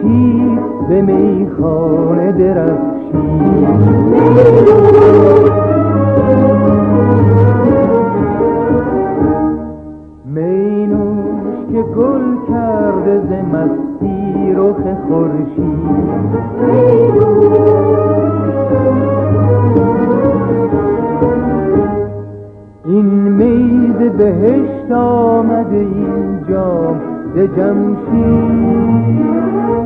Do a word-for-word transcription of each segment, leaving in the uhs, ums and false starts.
خورشید به میخانه درخشید. می نوش که گل کرده ز مستی رخ خورشید. این می ز بهشت آمده این جام ز جمشید.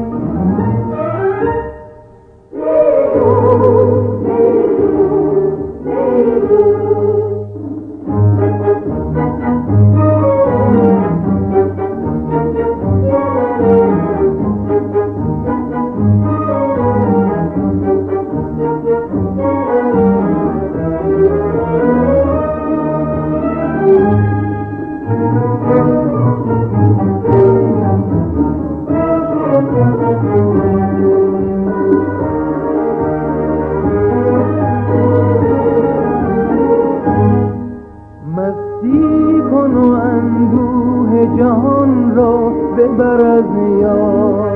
مستی کن و اندوه جهان را ببر از یاد.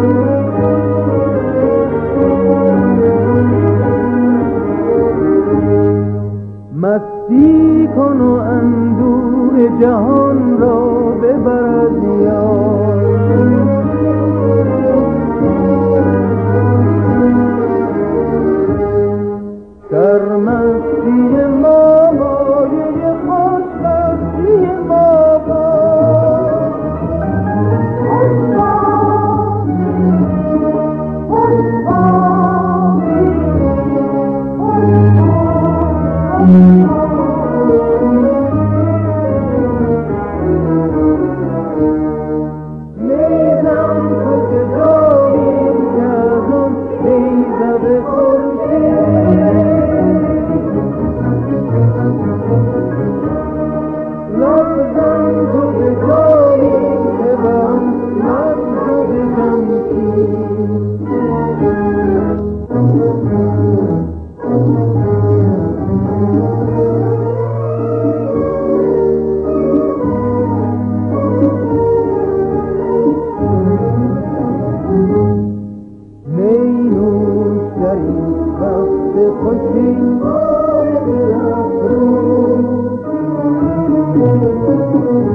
مستی کن و اندوه جهان را ببر از یاد. سرمستی ما مایه خوشبختی ما باد. میزم تو که جایی کردم میزه به خورشید. لبزم تو به جایی که برم لبزه به جمشید. می نوش در این وقت خوشی